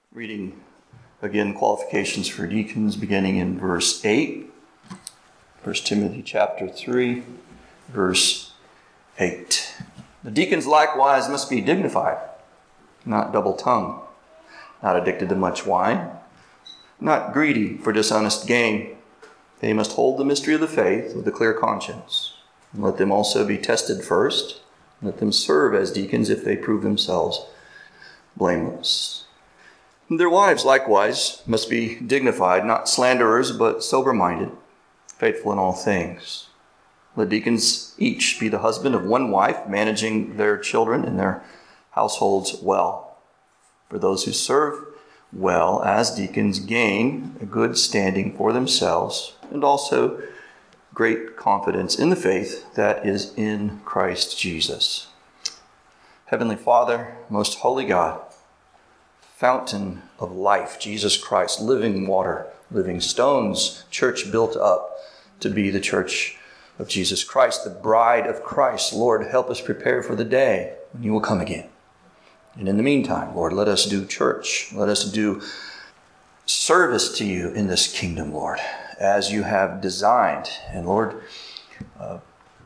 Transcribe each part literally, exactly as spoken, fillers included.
Reading again qualifications for deacons beginning in verse eight. First Timothy chapter three, verse eight. The deacons likewise must be dignified, not double-tongued, not addicted to much wine, not greedy for dishonest gain. They must hold the mystery of the faith with a clear conscience. And let them also be tested first. Let them serve as deacons if they prove themselves blameless. Their wives likewise must be dignified, not slanderers, but sober-minded, faithful in all things. Let deacons each be the husband of one wife, managing their children and their households well. For those who serve well as deacons gain a good standing for themselves and also great confidence in the faith that is in Christ Jesus. Heavenly Father, most holy God, fountain of life, Jesus Christ, living water, living stones, church built up to be the church of Jesus Christ, the bride of Christ. Lord, help us prepare for the day when you will come again. And in the meantime, Lord, let us do church. Let us do service to you in this kingdom, Lord, as you have designed. And Lord, uh,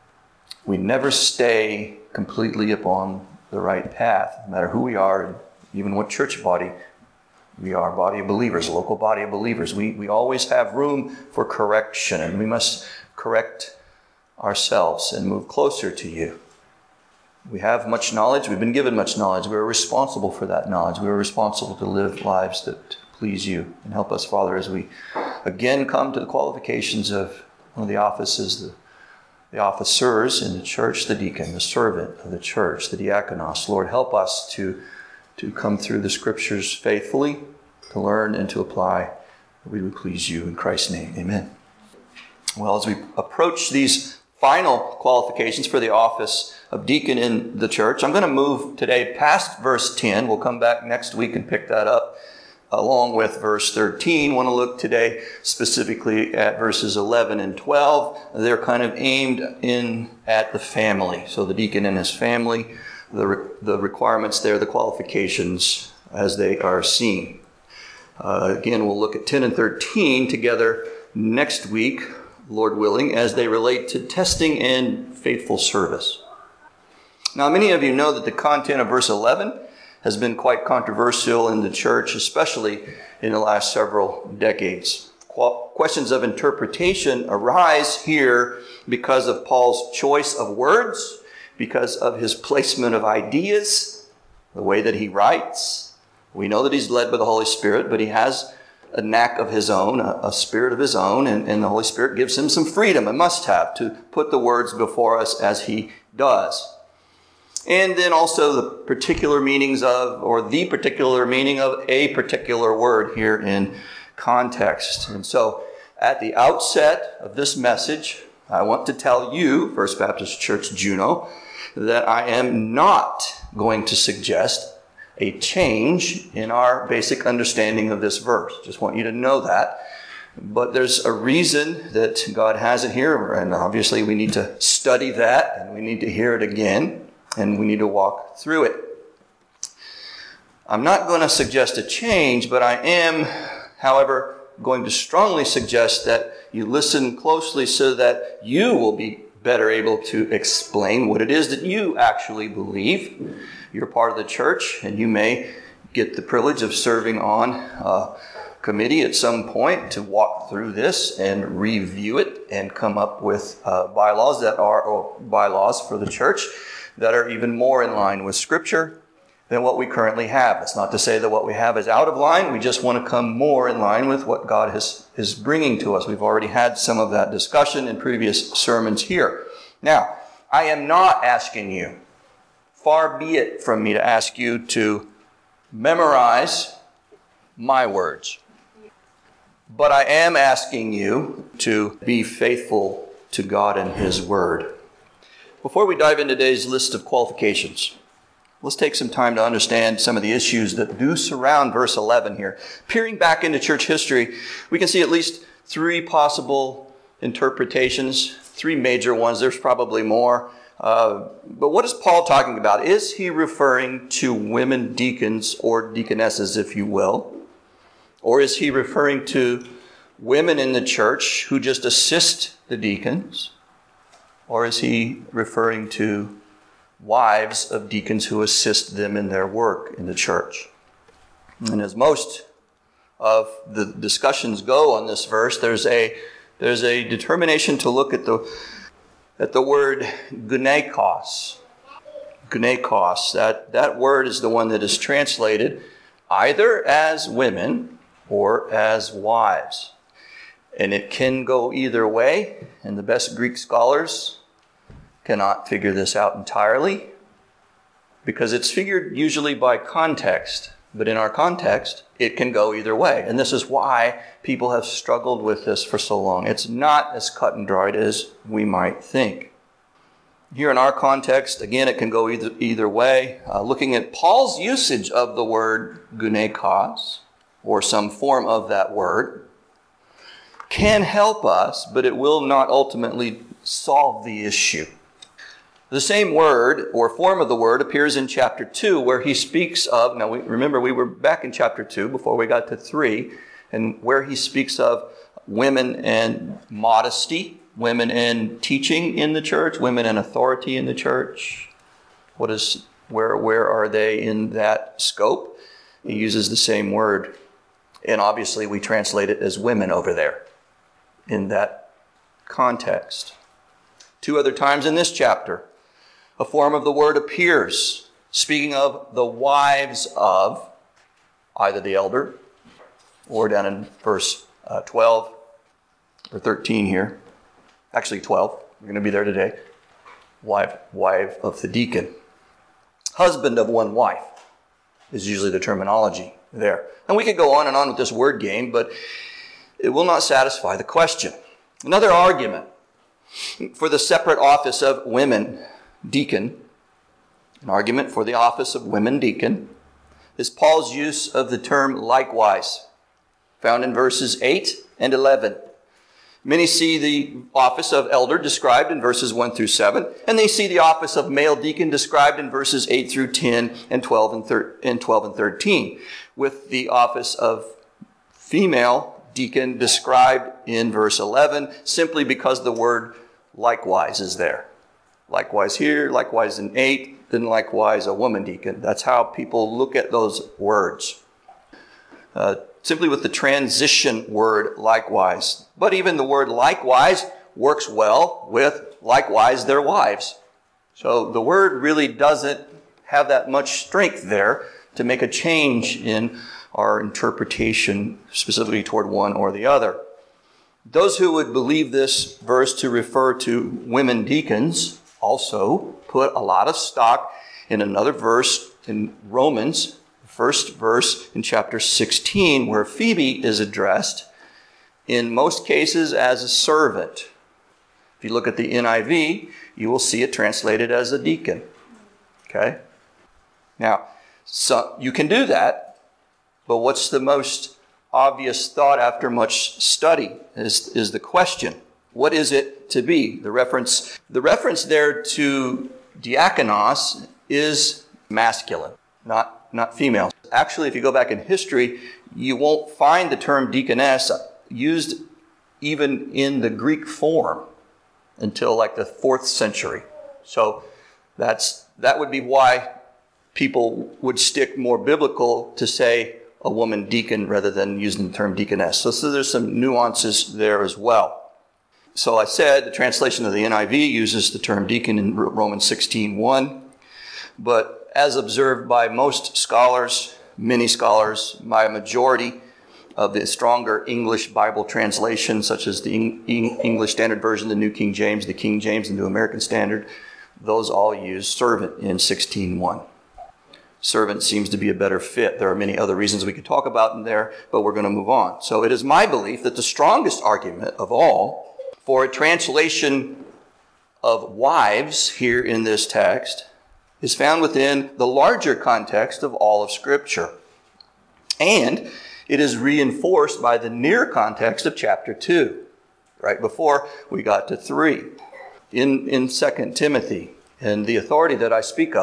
we never stay completely upon the right path, no matter who we are, and even what church body we are, body of believers, local body of believers. We, we always have room for correction, and we must correct ourselves and move closer to you. We have much knowledge. We've been given much knowledge. We are responsible for that knowledge. We are responsible to live lives that please you. And help us, Father, as we again come to the qualifications of one of the offices, the, the officers in the church, the deacon, the servant of the church, the diakonos. Lord, help us to to come through the scriptures faithfully, to learn and to apply. We would please you in Christ's name. Amen. Well, as we approach these final qualifications for the office of deacon in the church, I'm going to move today past verse ten. We'll come back next week and pick that up along with verse thirteen. I want to look today specifically at verses eleven and twelve. They're kind of aimed in at the family. So the deacon and his family, the, re- the requirements there, the qualifications as they are seen. Uh, again, we'll look at ten and thirteen together next week, Lord willing, as they relate to testing and faithful service. Now, many of you know that the content of verse eleven has been quite controversial in the church, especially in the last several decades. Qu- questions of interpretation arise here because of Paul's choice of words, because of his placement of ideas, the way that he writes. We know that he's led by the Holy Spirit, but he has a knack of his own, a, a spirit of his own, and, and the Holy Spirit gives him some freedom, a must-have, to put the words before us as he does. And then also the particular meanings of, or the particular meaning of a particular word here in context. And so at the outset of this message, I want to tell you, First Baptist Church Juneau, that I am not going to suggest a change in our basic understanding of this verse. Just want you to know that. But there's a reason that God has it here, and obviously we need to study that, and we need to hear it again, and we need to walk through it. I'm not going to suggest a change, but I am, however, going to strongly suggest that you listen closely so that you will be better able to explain what it is that you actually believe. You're part of the church, and you may get the privilege of serving on a committee at some point to walk through this and review it and come up with uh, bylaws that are, or bylaws for the church that are even more in line with Scripture than what we currently have. It's not to say that what we have is out of line. We just want to come more in line with what God has, is bringing to us. We've already had some of that discussion in previous sermons here. Now, I am not asking you, far be it from me to ask you to memorize my words. But I am asking you to be faithful to God and His Word. Before we dive into today's list of qualifications, let's take some time to understand some of the issues that do surround verse eleven here. Peering back into church history, we can see at least three possible interpretations, three major ones. There's probably more. Uh, but what is Paul talking about? Is he referring to women deacons or deaconesses, if you will? Or is he referring to women in the church who just assist the deacons? Or is he referring to wives of deacons who assist them in their work in the church? And as most of the discussions go on this verse, there's a there's a determination to look at the at the word gunekos. Gunekos. That that word is the one that is translated either as women or as wives. And it can go either way, and the best Greek scholars cannot figure this out entirely because it's figured usually by context. But in our context, it can go either way. And this is why people have struggled with this for so long. It's not as cut and dried as we might think. Here in our context, again, it can go either, either way. Uh, looking at Paul's usage of the word gunekos, or some form of that word, can help us, but it will not ultimately solve the issue. The same word or form of the word appears in chapter two, where he speaks of, now we, remember we were back in chapter two before we got to three, and where he speaks of women and modesty, women and teaching in the church, women and authority in the church. What is, where, where are they in that scope? He uses the same word. And obviously we translate it as women over there in that context. Two other times in this chapter, a form of the word appears, speaking of the wives of either the elder, or down in verse uh, twelve or thirteen here. Actually twelve, we're going to be there today. Wife, wife of the deacon. Husband of one wife is usually the terminology there. And we could go on and on with this word game, but it will not satisfy the question. Another argument for the separate office of women deacon, an argument for the office of women deacon, is Paul's use of the term likewise, found in verses eight and eleven. Many see the office of elder described in verses one through seven, and they see the office of male deacon described in verses eight through ten and twelve and thirteen, with the office of female deacon described in verse eleven, simply because the word likewise is there. Likewise here, likewise in eight, then likewise a woman deacon. That's how people look at those words. Uh, simply with the transition word likewise. But even the word likewise works well with likewise their wives. So the word really doesn't have that much strength there to make a change in our interpretation specifically toward one or the other. Those who would believe this verse to refer to women deacons also put a lot of stock in another verse in Romans, first verse in chapter sixteen, where Phoebe is addressed in most cases as a servant. If you look at the N I V, you will see it translated as a deacon. Okay? Now, so you can do that, but what's the most obvious thought after much study is, is the question. What is it to be? The reference, the reference there to diakonos is masculine, not, not female. Actually, if you go back in history, you won't find the term deaconess used even in the Greek form until like the fourth century. So that's that would be why people would stick more biblical to say a woman deacon rather than using the term deaconess. So, so there's some nuances there as well. So I said the translation of the N I V uses the term deacon in Romans sixteen one, but as observed by most scholars, many scholars, by a majority of the stronger English Bible translations, such as the English Standard Version, the New King James, the King James, the New American Standard, those all use servant in sixteen one. Servant seems to be a better fit. There are many other reasons we could talk about in there, but we're going to move on. So it is my belief that the strongest argument of all for a translation of wives here in this text is found within the larger context of all of Scripture. And it is reinforced by the near context of chapter two, right before we got to three. In, in Second Timothy, and the authority that I speak of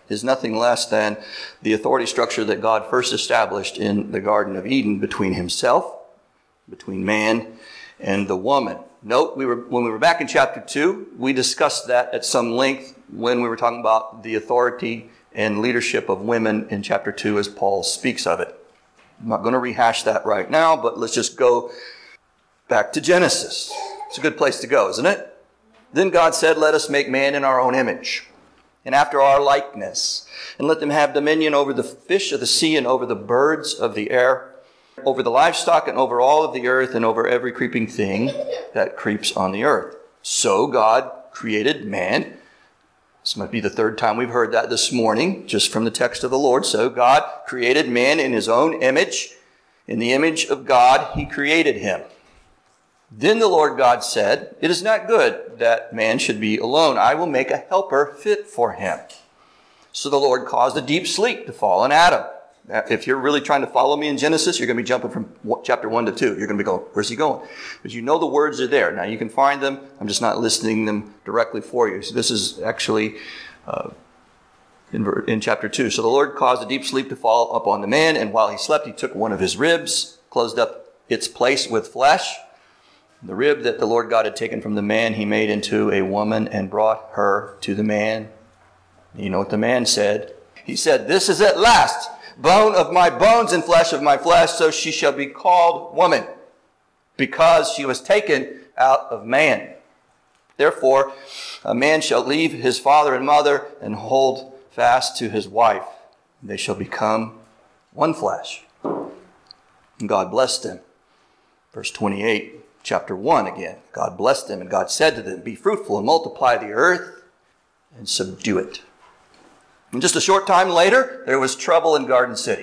is nothing less than the authority structure that God first established in the Garden of Eden between himself, between man and the woman. Note, we were, when we were back in chapter two, we discussed that at some length when we were talking about the authority and leadership of women in chapter two as Paul speaks of it. I'm not going to rehash that right now, but let's just go back to Genesis. It's a good place to go, isn't it? Then God said, let us make man in our own image, and after our likeness, and let them have dominion over the fish of the sea, and over the birds of the air, over the livestock, and over all of the earth, and over every creeping thing that creeps on the earth. So God created man. This might be the third time we've heard that this morning, just from the text of the Lord. So God created man in his own image. In the image of God, he created him. Then the Lord God said, it is not good that man should be alone. I will make a helper fit for him. So the Lord caused a deep sleep to fall on Adam. If you're really trying to follow me in Genesis, you're going to be jumping from chapter one to two. You're going to be going, where's he going? But you know the words are there. Now you can find them. I'm just not listing them directly for you. So this is actually uh, in, in chapter two. So the Lord caused a deep sleep to fall upon the man, and while he slept, he took one of his ribs, closed up its place with flesh. The rib that the Lord God had taken from the man, he made into a woman and brought her to the man. You know what the man said? He said, this is at last bone of my bones and flesh of my flesh, so she shall be called woman, because she was taken out of man. Therefore, a man shall leave his father and mother and hold fast to his wife. They shall become one flesh. And God blessed them. Verse twenty-eight. Chapter one again. God blessed them, and God said to them, be fruitful and multiply the earth and subdue it. And just a short time later, there was trouble in Garden City.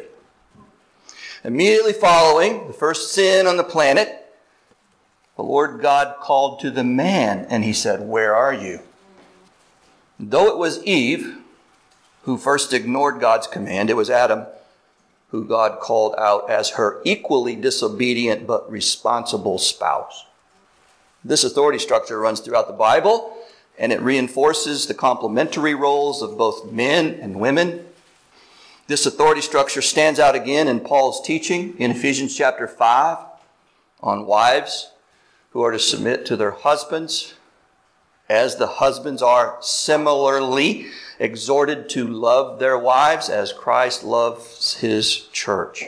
Immediately following the first sin on the planet, the Lord God called to the man, and he said, where are you? Though it was Eve who first ignored God's command, it was Adam who God called out as her equally disobedient but responsible spouse. This authority structure runs throughout the Bible, and it reinforces the complementary roles of both men and women. This authority structure stands out again in Paul's teaching in Ephesians chapter five on wives who are to submit to their husbands, as the husbands are similarly exhorted to love their wives as Christ loves his church.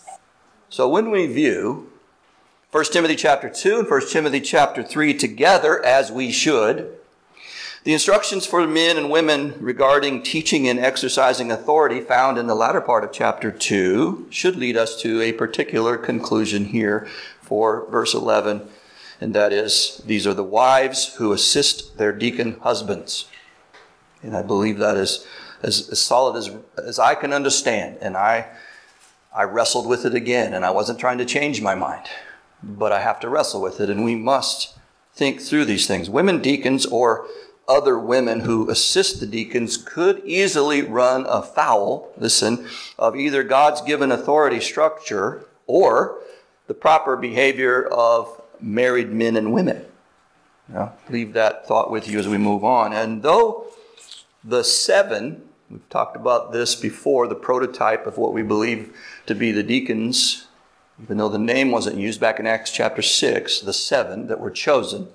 So when we view First Timothy chapter two and First Timothy chapter three together, as we should, the instructions for men and women regarding teaching and exercising authority found in the latter part of chapter two should lead us to a particular conclusion here for verse eleven, and that is, these are the wives who assist their deacon husbands. And I believe that is as, as solid as, as I can understand. And I, I wrestled with it again, and I wasn't trying to change my mind. But I have to wrestle with it, and we must think through these things. Women deacons or other women who assist the deacons could easily run afoul, listen, of either God's given authority structure or the proper behavior of married men and women. Now, leave that thought with you as we move on. And though the seven, we've talked about this before, the prototype of what we believe to be the deacons, even though the name wasn't used back in Acts chapter six, the seven that were chosen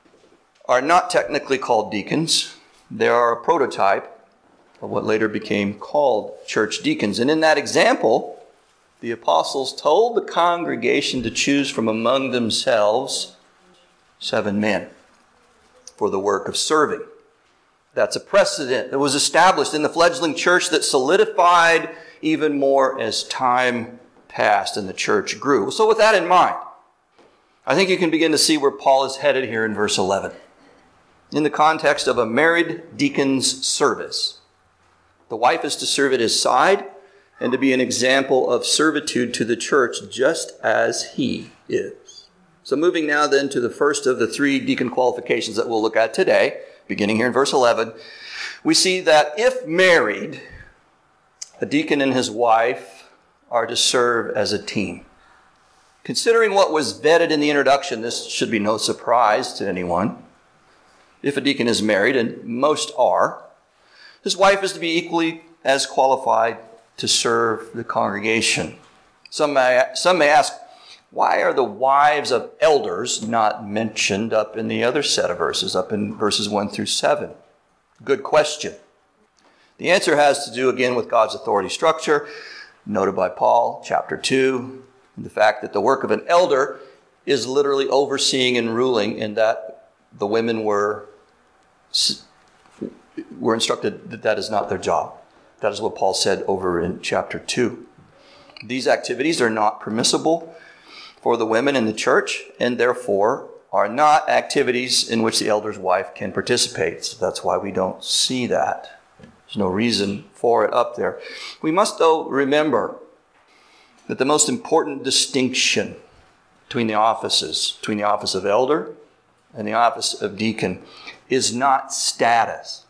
are not technically called deacons. They are a prototype of what later became called church deacons. And in that example, the apostles told the congregation to choose from among themselves seven men for the work of serving. That's a precedent that was established in the fledgling church that solidified even more as time passed and the church grew. So with that in mind, I think you can begin to see where Paul is headed here in verse eleven. In the context of a married deacon's service, the wife is to serve at his side and to be an example of servitude to the church just as he is. So moving now then to the first of the three deacon qualifications that we'll look at today, beginning here in verse eleven, we see that if married, a deacon and his wife are to serve as a team. Considering what was vetted in the introduction, this should be no surprise to anyone. If a deacon is married, and most are, his wife is to be equally as qualified to serve the congregation. Some may, some may ask, why are the wives of elders not mentioned up in the other set of verses, up in verses one through seven? Good question. The answer has to do again with God's authority structure, noted by Paul, chapter two, and the fact that the work of an elder is literally overseeing and ruling, and that the women were, were instructed that that is not their job. That is what Paul said over in chapter two. These activities are not permissible for the women in the church, and therefore are not activities in which the elder's wife can participate. So that's why we don't see that. There's no reason for it up there. We must, though, remember that the most important distinction between the offices, between the office of elder and the office of deacon, is not status.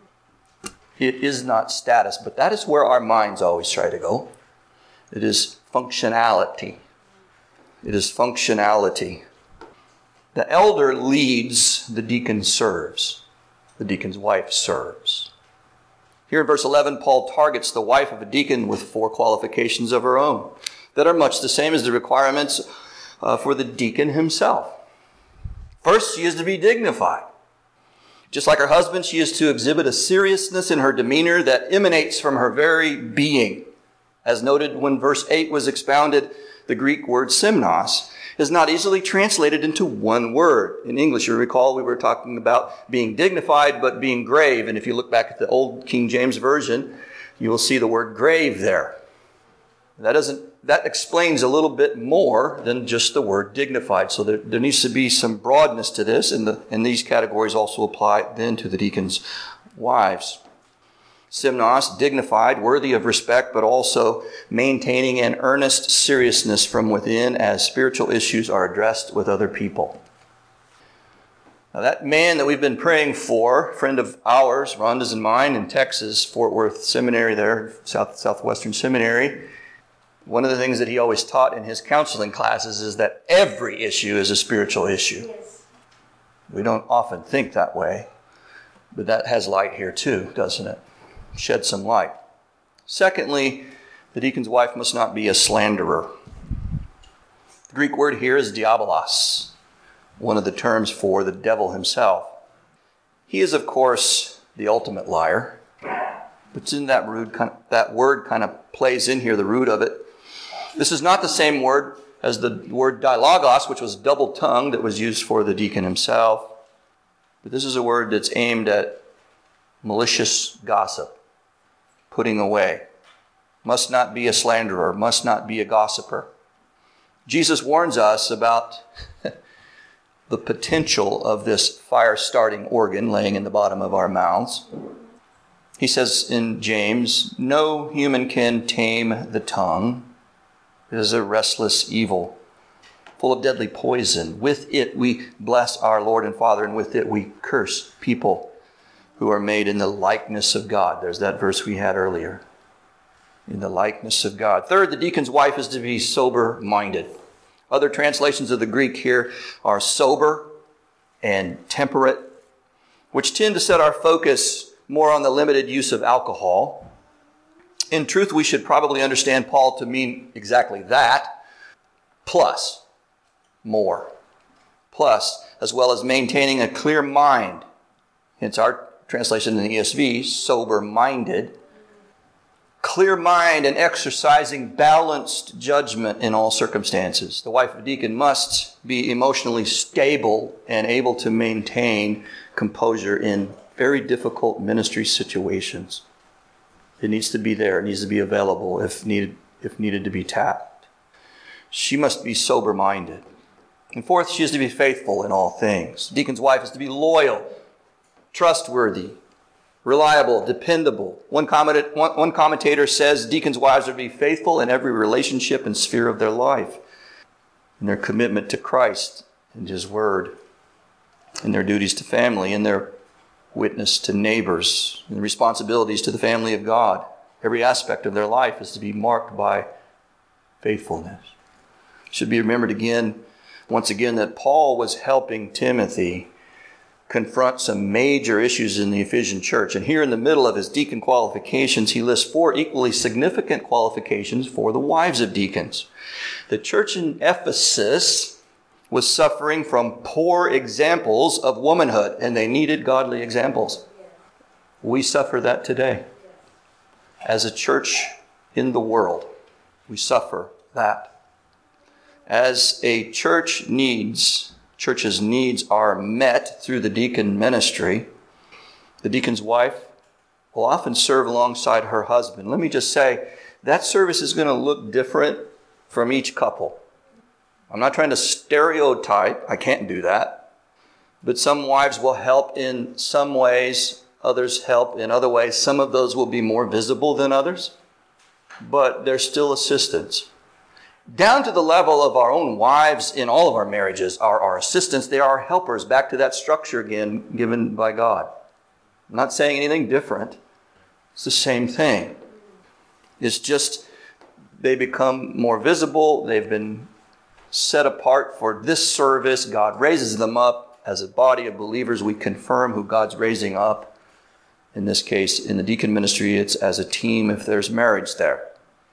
It is not status, but that is where our minds always try to go. It is functionality. It is functionality. The elder leads, the deacon serves. The deacon's wife serves. Here in verse eleven, Paul targets the wife of a deacon with four qualifications of her own that are much the same as the requirements uh, for the deacon himself. First, she is to be dignified. Just like her husband, she is to exhibit a seriousness in her demeanor that emanates from her very being. As noted when verse eight was expounded, the Greek word simnos is not easily translated into one word. In English, you recall we were talking about being dignified, but being grave. And if you look back at the old King James Version, you will see the word grave there. That doesn't, that explains a little bit more than just the word dignified. So there, there needs to be some broadness to this, and, the, and these categories also apply then to the deacons' wives. Simnos, dignified, worthy of respect, but also maintaining an earnest seriousness from within as spiritual issues are addressed with other people. Now that man that we've been praying for, friend of ours, Rhonda's and mine in Texas, Fort Worth Seminary there, South Southwestern Seminary, one of the things that he always taught in his counseling classes is that every issue is a spiritual issue. Yes. We don't often think that way, but that has light here too, doesn't it? Shed some light. Secondly, the deacon's wife must not be a slanderer. The Greek word here is diabolos, one of the terms for the devil himself. He is, of course, the ultimate liar. But in that, root, that word kind of plays in here, the root of it. This is not the same word as the word dilogos, which was double-tongued, that was used for the deacon himself. But this is a word that's aimed at malicious gossip, putting away. Must not be a slanderer, must not be a gossiper. Jesus warns us about the potential of this fire-starting organ laying in the bottom of our mouths. He says in James, no human can tame the tongue. It is a restless evil, full of deadly poison. With it we bless our Lord and Father, and with it we curse people who are made in the likeness of God. There's that verse we had earlier. In the likeness of God. Third, the deacon's wife is to be sober-minded. Other translations of the Greek here are sober and temperate, which tend to set our focus more on the limited use of alcohol. In truth, we should probably understand Paul to mean exactly that, plus more. Plus, as well as maintaining a clear mind. Hence our translation in the E S V, sober-minded. Clear mind and exercising balanced judgment in all circumstances. The wife of a deacon must be emotionally stable and able to maintain composure in very difficult ministry situations. It needs to be there. It needs to be available if needed, if needed to be tapped. She must be sober-minded. And fourth, she is to be faithful in all things. The deacon's wife is to be loyal, trustworthy, reliable, dependable. One, comment, one, one commentator says deacons' wives are to be faithful in every relationship and sphere of their life, in their commitment to Christ and His Word, in their duties to family, in their witness to neighbors, and responsibilities to the family of God. Every aspect of their life is to be marked by faithfulness. It should be remembered again, once again, that Paul was helping Timothy confront some major issues in the Ephesian church. And here in the middle of his deacon qualifications, he lists four equally significant qualifications for the wives of deacons. The church in Ephesus was suffering from poor examples of womanhood, and they needed godly examples. We suffer that today. As a church in the world, we suffer that. As a church needs Church's needs are met through the deacon ministry, the deacon's wife will often serve alongside her husband. Let me just say, that service is going to look different from each couple. I'm not trying to stereotype. I can't do that. But some wives will help in some ways. Others help in other ways. Some of those will be more visible than others. But there's still assistance. Down to the level of our own wives in all of our marriages are our assistants. They are our helpers. Back to that structure again given by God. I'm not saying anything different. It's the same thing. It's just they become more visible. They've been set apart for this service. God raises them up. As a body of believers, we confirm who God's raising up. In this case, in the deacon ministry, it's as a team if there's marriage there.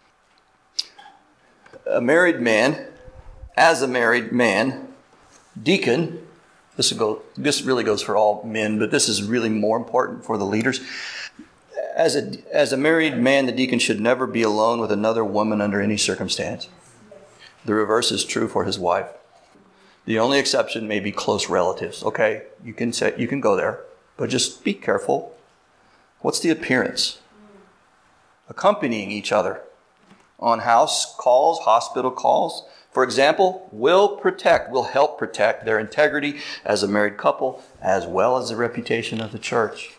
A married man, as a married man, deacon, this, will go, this really goes for all men, but this is really more important for the leaders. As a, as a married man, the deacon should never be alone with another woman under any circumstance. The reverse is true for his wife. The only exception may be close relatives. Okay, you can say, you can go there, but just be careful. What's the appearance? Accompanying each other on house calls, hospital calls, for example, will protect, will help protect their integrity as a married couple, as well as the reputation of the church.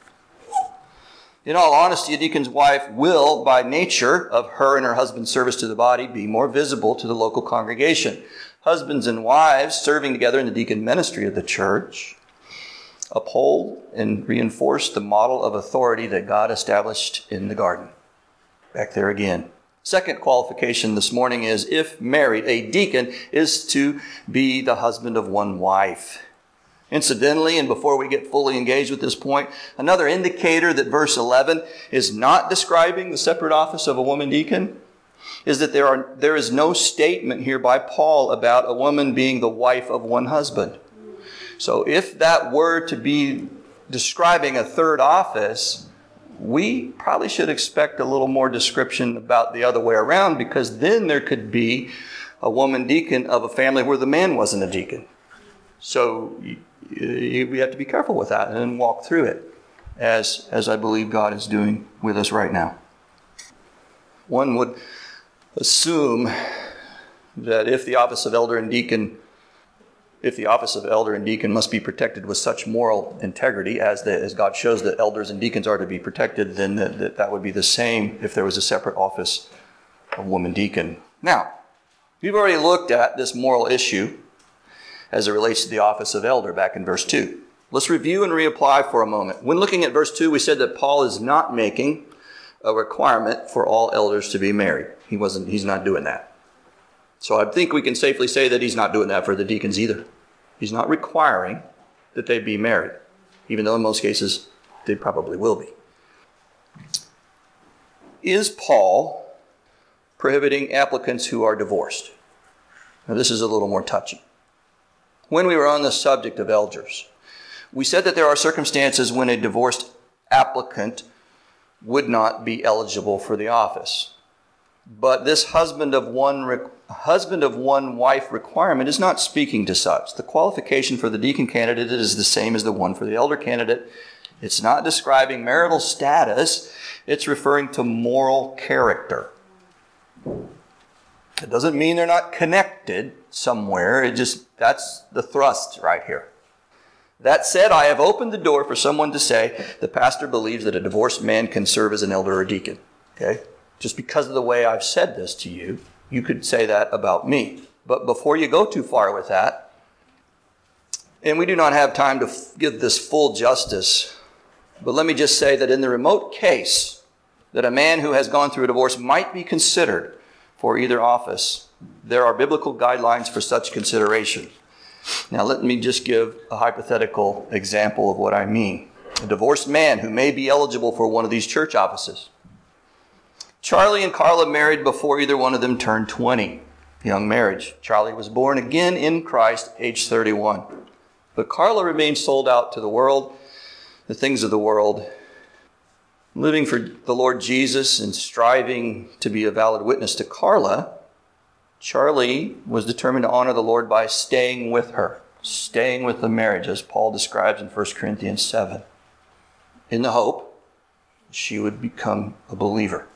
In all honesty, a deacon's wife will, by nature of her and her husband's service to the body, be more visible to the local congregation. Husbands and wives serving together in the deacon ministry of the church uphold and reinforce the model of authority that God established in the garden. Back there again. Second qualification this morning is, if married, a deacon is to be the husband of one wife. Incidentally, and before we get fully engaged with this point, another indicator that verse eleven is not describing the separate office of a woman deacon is that there are there is no statement here by Paul about a woman being the wife of one husband. So if that were to be describing a third office, we probably should expect a little more description about the other way around, because then there could be a woman deacon of a family where the man wasn't a deacon. So you, you, we have to be careful with that and walk through it, as, as I believe God is doing with us right now. One would assume that if the office of elder and deacon If the office of elder and deacon must be protected with such moral integrity as, the, as God shows that elders and deacons are to be protected, then that, that, that would be the same if there was a separate office of woman deacon. Now, we've already looked at this moral issue as it relates to the office of elder back in verse two. Let's review and reapply for a moment. When looking at verse two, we said that Paul is not making a requirement for all elders to be married. He wasn't, he's not doing that. So I think we can safely say that he's not doing that for the deacons either. He's not requiring that they be married, even though in most cases they probably will be. Is Paul prohibiting applicants who are divorced? Now this is a little more touchy. When we were on the subject of elders, we said that there are circumstances when a divorced applicant would not be eligible for the office. But this husband of one husband of one wife requirement is not speaking to such. The qualification for the deacon candidate is the same as the one for the elder candidate. It's not describing marital status. It's referring to moral character. It doesn't mean they're not connected somewhere. It just, that's the thrust right here. That said, I have opened the door for someone to say the pastor believes that a divorced man can serve as an elder or deacon. Okay? Just because of the way I've said this to you, you could say that about me. But before you go too far with that, and we do not have time to f- give this full justice, but let me just say that in the remote case that a man who has gone through a divorce might be considered for either office, there are biblical guidelines for such consideration. Now let me just give a hypothetical example of what I mean. A divorced man who may be eligible for one of these church offices. Charlie and Carla married before either one of them turned twenty. Young marriage. Charlie was born again in Christ, age thirty-one. But Carla remained sold out to the world, the things of the world, living for the Lord Jesus and striving to be a valid witness to Carla. Charlie was determined to honor the Lord by staying with her, staying with the marriage, as Paul describes in First Corinthians seven, in the hope she would become a believer.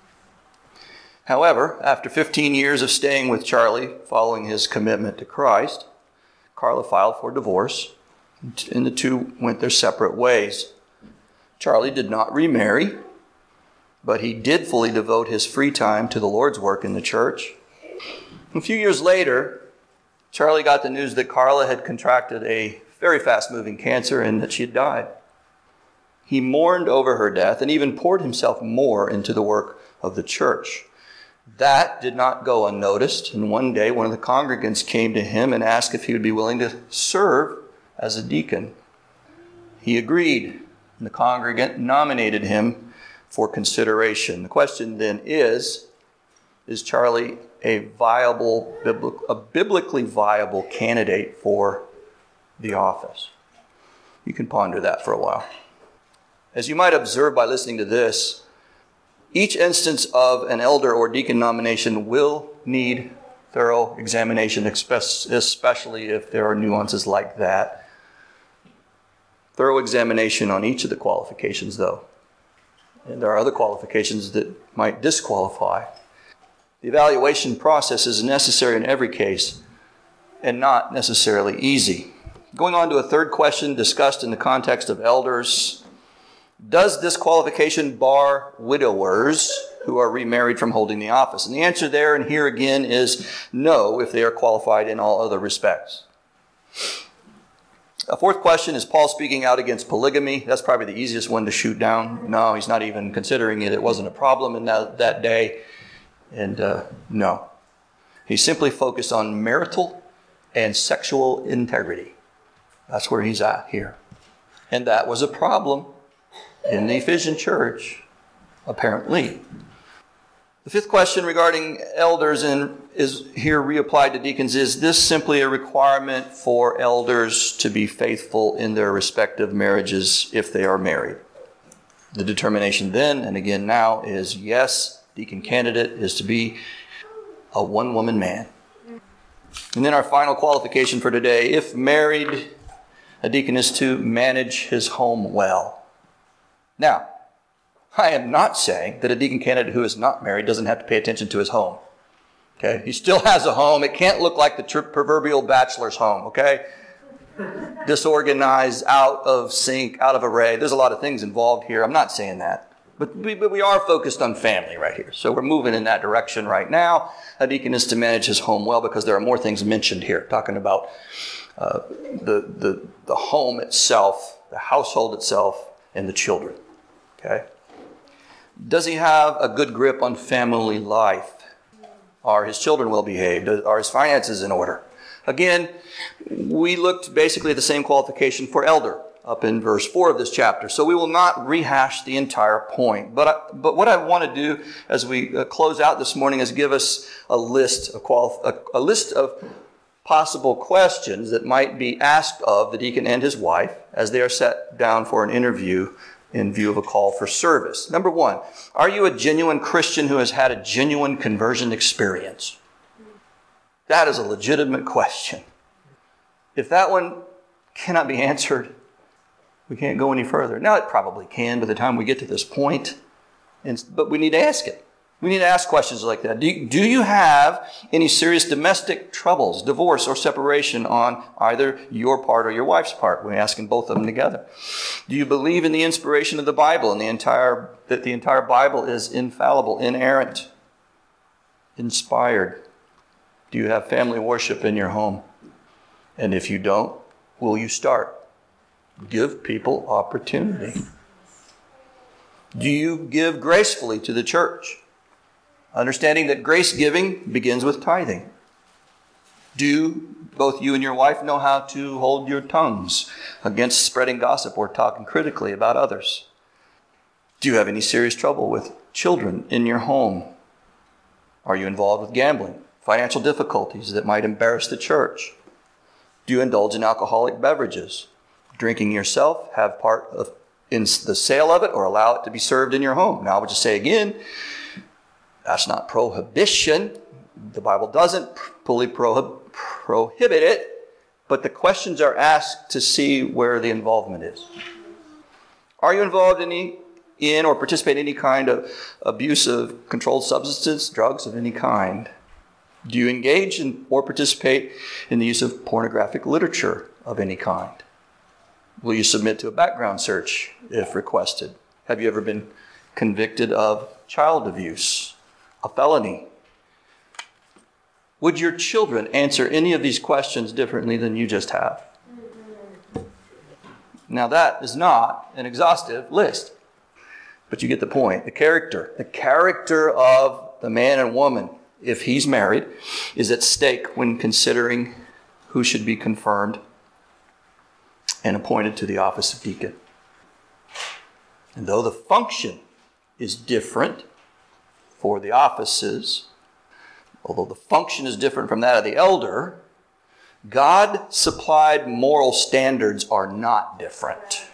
However, after fifteen years of staying with Charlie, following his commitment to Christ, Carla filed for divorce, and the two went their separate ways. Charlie did not remarry, but he did fully devote his free time to the Lord's work in the church. A few years later, Charlie got the news that Carla had contracted a very fast-moving cancer and that she had died. He mourned over her death and even poured himself more into the work of the church. That did not go unnoticed, and one day one of the congregants came to him and asked if he would be willing to serve as a deacon. He agreed, and the congregant nominated him for consideration. The question then is, is Charlie a viable, a biblically viable candidate for the office? You can ponder that for a while. As you might observe by listening to this, each instance of an elder or deacon nomination will need thorough examination, especially if there are nuances like that. Thorough examination on each of the qualifications, though. And there are other qualifications that might disqualify. The evaluation process is necessary in every case and not necessarily easy. Going on to a third question discussed in the context of elders. Does this qualification bar widowers who are remarried from holding the office? And the answer there and here again is no, if they are qualified in all other respects. A fourth question, is Paul speaking out against polygamy? That's probably the easiest one to shoot down. No, he's not even considering it. It wasn't a problem in that, that day. And uh, no. He's simply focused on marital and sexual integrity. That's where he's at here. And that was a problem in the Ephesian church, apparently. The fifth question regarding elders and is here reapplied to deacons. Is this simply a requirement for elders to be faithful in their respective marriages if they are married? The determination then, and again now, is yes, deacon candidate is to be a one-woman man. And then our final qualification for today, if married, a deacon is to manage his home well. Now, I am not saying that a deacon candidate who is not married doesn't have to pay attention to his home. Okay? He still has a home. It can't look like the tr- proverbial bachelor's home, okay? Disorganized, out of sync, out of array. There's a lot of things involved here. I'm not saying that. But we, but we are focused on family right here. So we're moving in that direction right now. A deacon is to manage his home well because there are more things mentioned here, talking about uh, the, the, the home itself, the household itself, and the children. Okay? Does he have a good grip on family life? Are his children well behaved? Are his finances in order? Again, we looked basically at the same qualification for elder up in verse four of this chapter. So we will not rehash the entire point. But I, but what I want to do as we uh, close out this morning is give us a list, a, quali- a, a list of possible questions that might be asked of the deacon and his wife as they are set down for an interview in view of a call for service. Number one, are you a genuine Christian who has had a genuine conversion experience? That is a legitimate question. If that one cannot be answered, we can't go any further. Now, it probably can by the time we get to this point, and, but we need to ask it. We need to ask questions like that. Do you, do you have any serious domestic troubles, divorce or separation on either your part or your wife's part? We're asking both of them together. Do you believe in the inspiration of the Bible and the entire that the entire Bible is infallible, inerrant, inspired? Do you have family worship in your home? And if you don't, will you start? Give people opportunity. Do you give gracefully to the church? Understanding that grace giving begins with tithing. Do both you and your wife know how to hold your tongues against spreading gossip or talking critically about others? Do you have any serious trouble with children in your home? Are you involved with gambling, financial difficulties that might embarrass the church? Do you indulge in alcoholic beverages? Drinking yourself, have part of in the sale of it, or allow it to be served in your home? Now, I would just say again, that's not prohibition. The Bible doesn't fully prohib- prohibit it, but the questions are asked to see where the involvement is. Are you involved in any, in or participate in any kind of abuse of controlled substances, drugs of any kind? Do you engage in or participate in the use of pornographic literature of any kind? Will you submit to a background search if requested? Have you ever been convicted of child abuse, a felony? Would your children answer any of these questions differently than you just have? Now, that is not an exhaustive list, but you get the point. The character, the character of the man and woman, if he's married, is at stake when considering who should be confirmed and appointed to the office of deacon. And though the function is different for the offices, although the function is different from that of the elder, God-supplied moral standards are not different.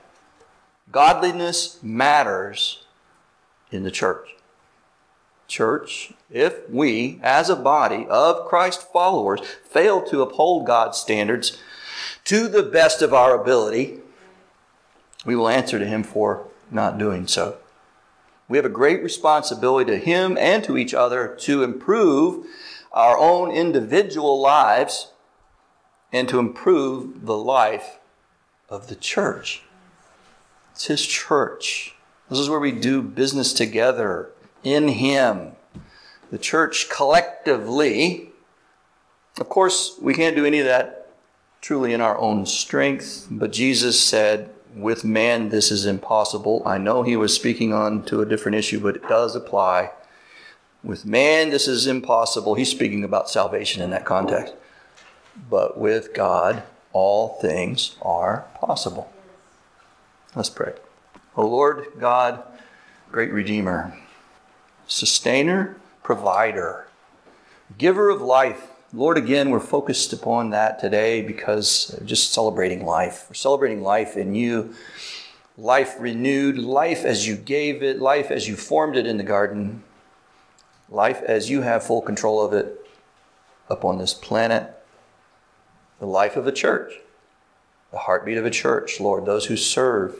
Godliness matters in the church. Church, if we, as a body of Christ followers, fail to uphold God's standards to the best of our ability, we will answer to Him for not doing so. We have a great responsibility to Him and to each other to improve our own individual lives and to improve the life of the church. It's His church. This is where we do business together in Him. The church collectively. Of course, we can't do any of that truly in our own strength, but Jesus said, with man this is impossible. I know He was speaking on to a different issue, but it does apply. With man this is impossible. He's speaking about salvation in that context. But with God all things are possible. Let's pray. O Lord God, great Redeemer, sustainer, provider, giver of life. Lord, again, we're focused upon that today because we're just celebrating life. We're celebrating life in You, life renewed, life as You gave it, life as You formed it in the garden, life as You have full control of it upon this planet, the life of a church, the heartbeat of a church. Lord, those who serve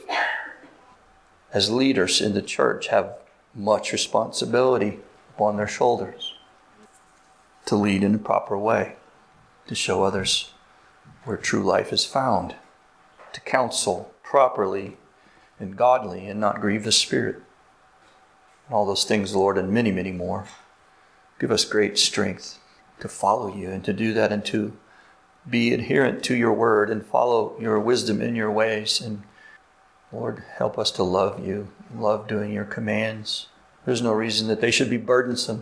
as leaders in the church have much responsibility upon their shoulders to lead in a proper way, to show others where true life is found, to counsel properly and godly and not grieve the Spirit. All those things, Lord, and many, many more. Give us great strength to follow You and to do that and to be adherent to Your word and follow Your wisdom in Your ways. And Lord, help us to love You, love doing Your commands. There's no reason that they should be burdensome.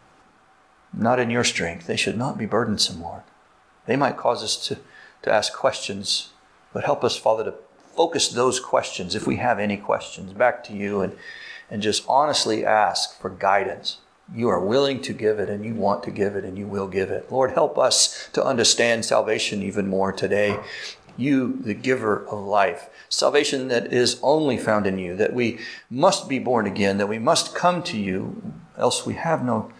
Not in Your strength. They should not be burdensome, Lord. They might cause us to, to ask questions, but help us, Father, to focus those questions, if we have any questions, back to You and, and just honestly ask for guidance. You are willing to give it, and You want to give it, and You will give it. Lord, help us to understand salvation even more today. You, the giver of life. Salvation that is only found in You, that we must be born again, that we must come to You, else we have no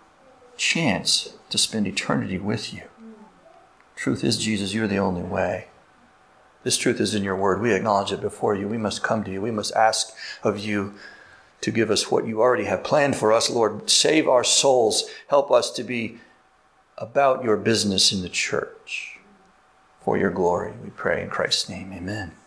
chance to spend eternity with You. Truth is, Jesus, You're the only way. This truth is in Your word. We acknowledge it before You. We must come to You. We must ask of You to give us what You already have planned for us. Lord, save our souls. Help us to be about Your business in the church. For Your glory, we pray in Christ's name. Amen.